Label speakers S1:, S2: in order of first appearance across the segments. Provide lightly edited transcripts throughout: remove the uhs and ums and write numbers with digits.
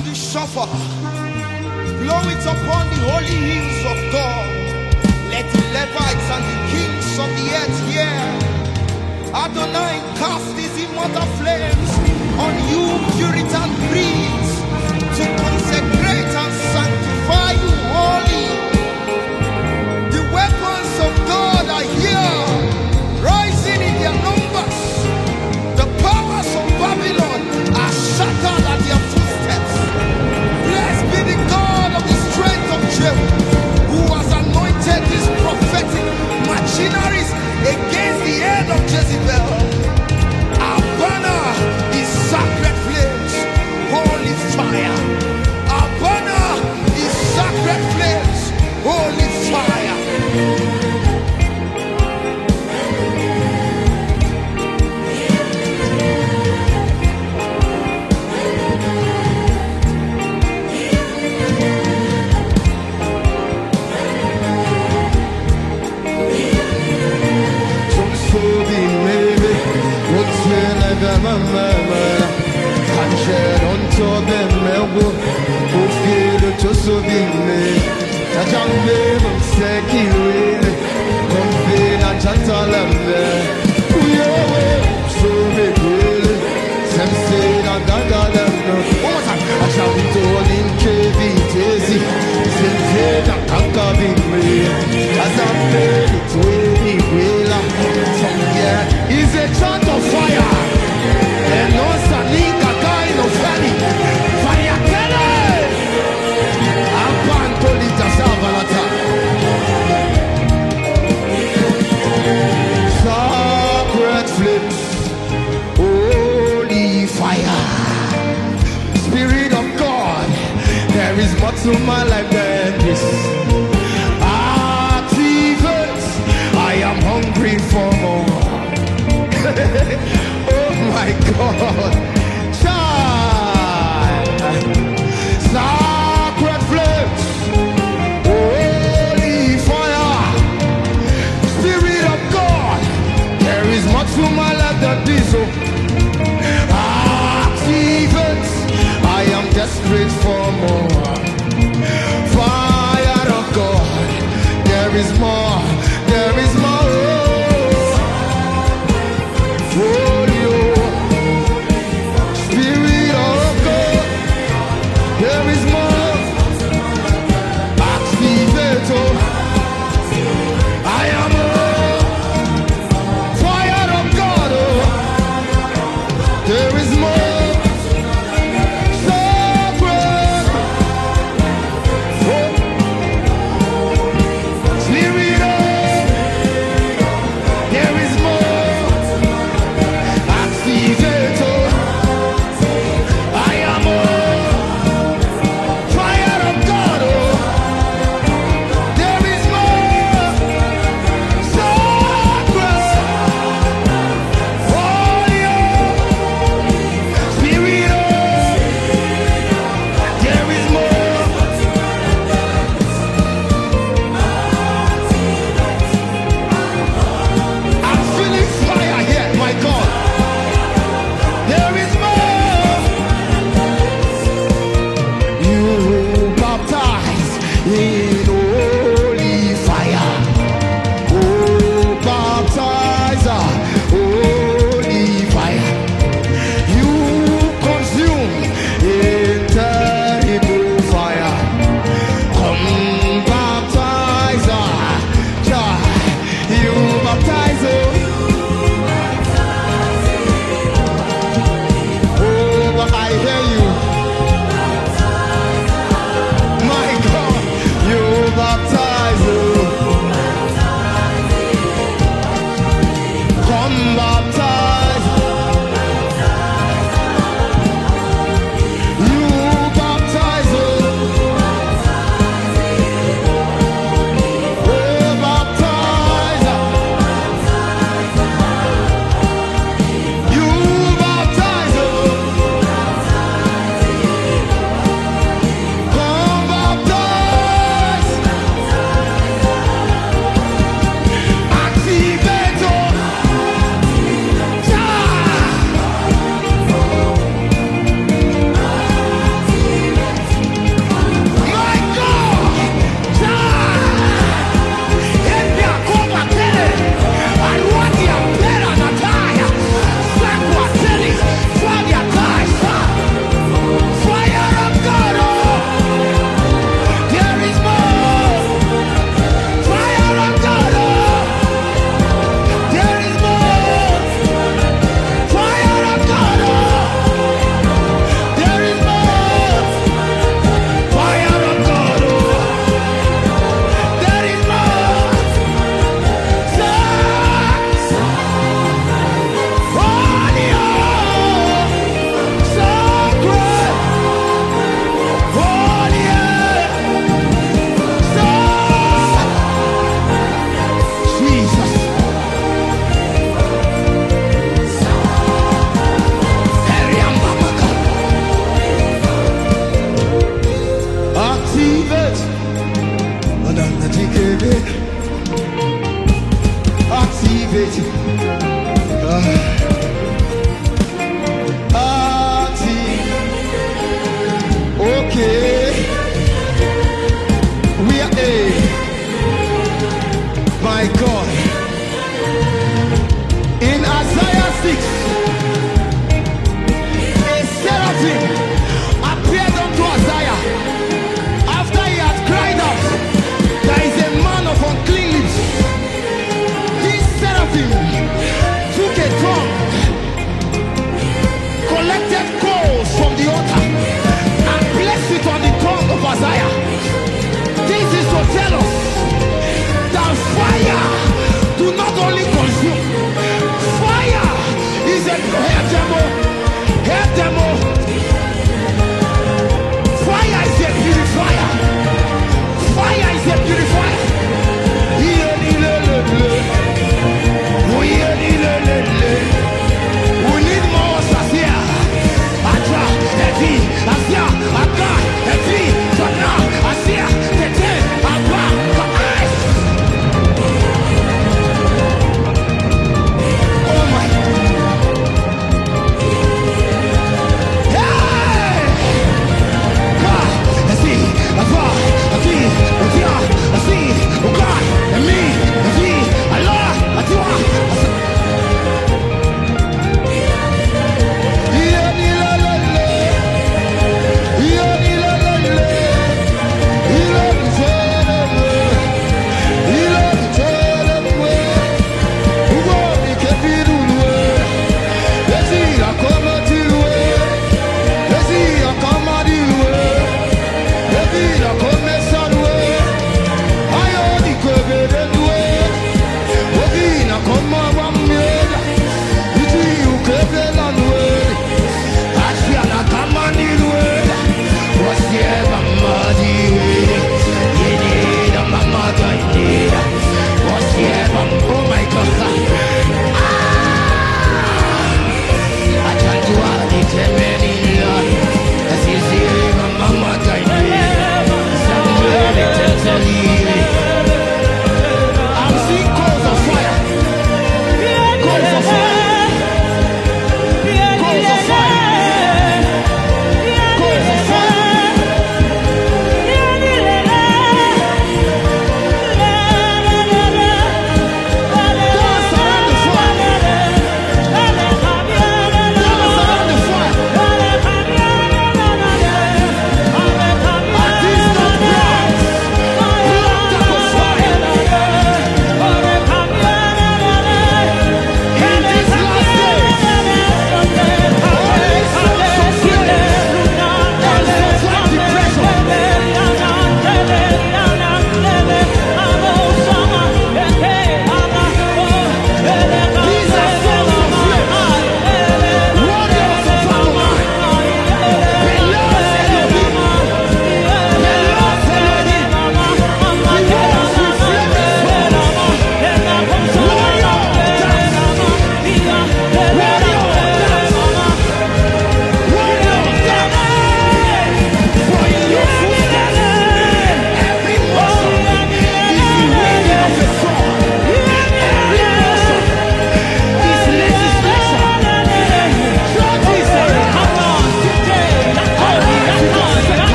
S1: the shofar, blow it upon the holy hills of God. Let the Levites and the kings of the earth hear. Adonai cast his immortal flames on you, Puritan priests, to consecrate and sanctify you holy. The weapons of God are here, rising in their numbers. The powers of Babylon are shattered at their footsteps. Blessed be the God of the strength of Jehu, who has anointed these prophetic machineries against the head of Jezebel. Our banner is sacred flames, holy fire. Our banner is sacred flames, holy fire. Is a chant of fire. And no salinga kind of fire kele. Apantolita savalata. Sacred flames, holy fire. Spirit of God, there is more to my life than this. Activate, I am hungry for more. Oh my God, child, sacred flames, holy fire, Spirit of God, there is much to my life than this. Activate, I am desperate for more. Fire of God, there is more, there is more. Spirit of God, there is more. Activate, I am fire of God. There is more. Sacred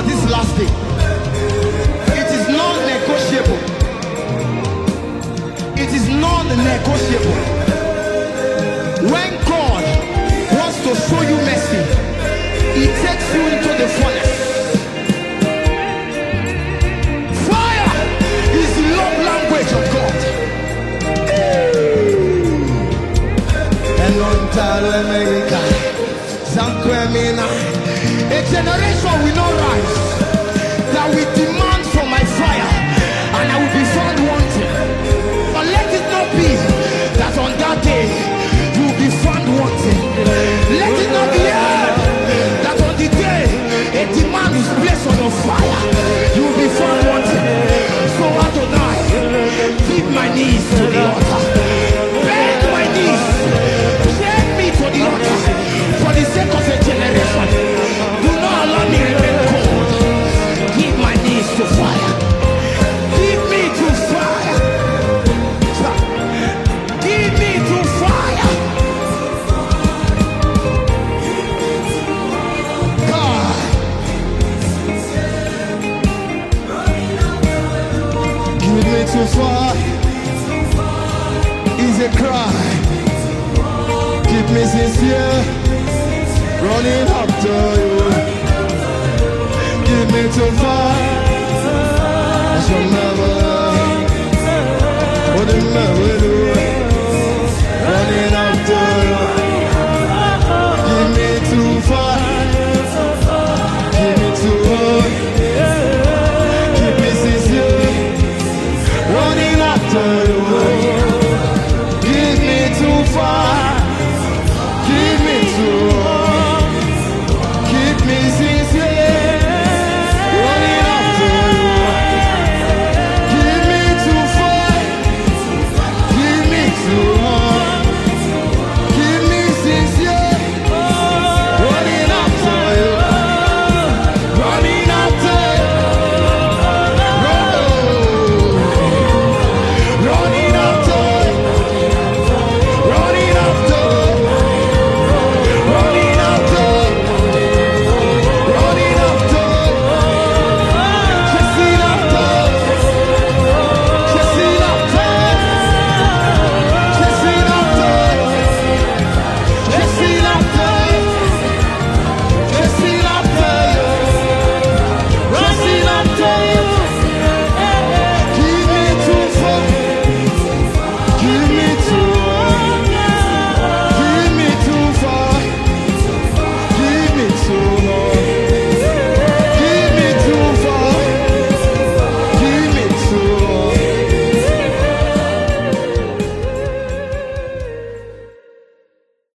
S1: for this last day. It is non-negotiable. It is non-negotiable. When God wants to show you mercy, He takes you into the furnace. Fire is the love language of God. A generation will not rise that will demand for my fire, and I will be found wanting. But let it not be that on that day you will be found wanting. Let it not be that on the day a demand is placed on your fire, you will be found wanting. So Adonai, keep my knees to the altar, bend my knees, take me to the altar for the sake of a generation. Do not allow me remain cold. Keep my knees to fire. Keep me to fire. Keep me to fire. God. Keep me to fire. Is a cry. Keep me sincere. Running up to you. Give me to fire. I shall never.